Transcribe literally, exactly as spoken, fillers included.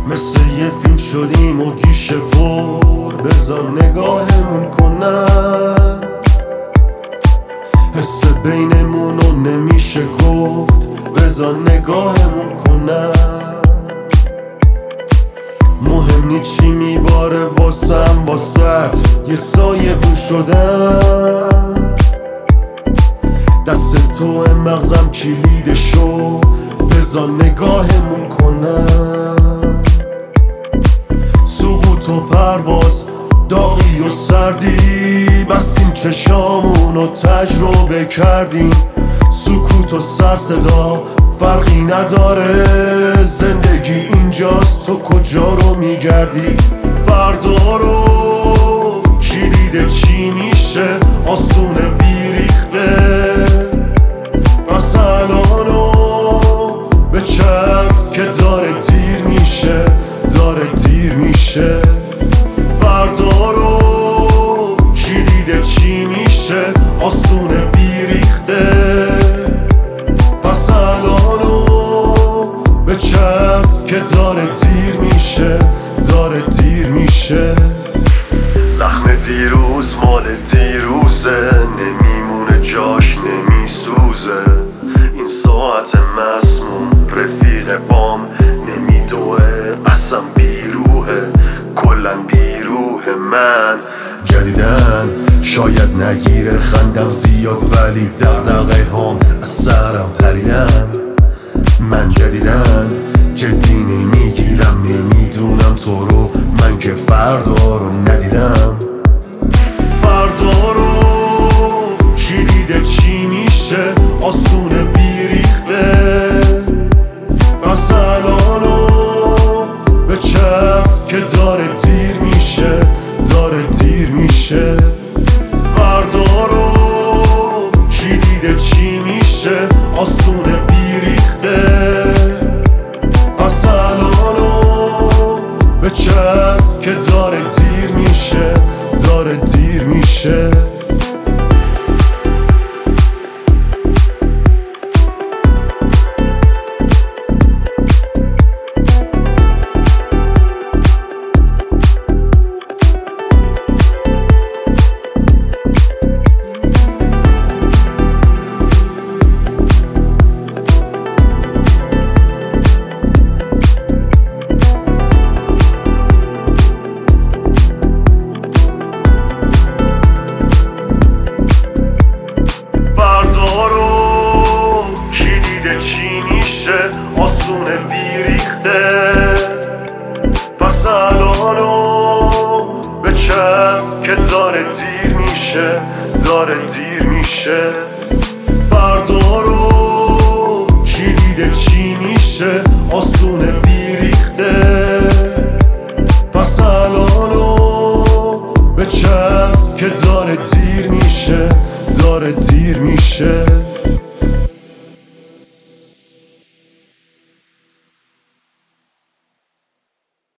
مثل یه فیلم شدیم و گیشه پر بزن نگاهمون کنن. حس بینمونو نمیشه گفت بزن نگاهمون کنن. مهم نی چی میباره واسم واسط یه سایه بون شدن. دست تو مغزم کلیدشو بزن نگاهمون کنن. سقوط و پرواز داغی و سردی بستیم چشامونو تجربه کردیم. سکوت و سر صدا فرقی نداره، زندگی اینجاست تو کجا رو میگردی. فردا رو کلید چی میشه آسونه بیریخته. پس الانو به چسب که داره دیر میشه داره دیر میشه. فردا رو کلید چی میشه آسونه بیریخته. پس الانو به چسب که داره دیر میشه داره دیر میشه. زخم دیروز مال دیروزه، نمیمونه جاش نمیسوزه. این ساعت مسموم رفیق بام نمیدوه، اصلا بیروهه کلن بیروه. من جدیدن شاید نگیره خندم زیاد ولی دغدغه هم از سرم پریدن. من جدیدن جدی نمیگیرم، نمیدونم تو رو من که فردا رو ندیدم. فردا رو کلید چی میشه آسونه بیریخته. پس الانو به چسب که داره دیر میشه داره دیر میشه. فردا رو کلید چی میشه آسونه بیریخته. پس الانو به چسب که داره دیر میشه داره دیر میشه. آسونه بیریخته. پس الانو به چسب که داره دیر میشه داره دیر میشه. فردا رو کلید چی میشه آسونه بیریخته.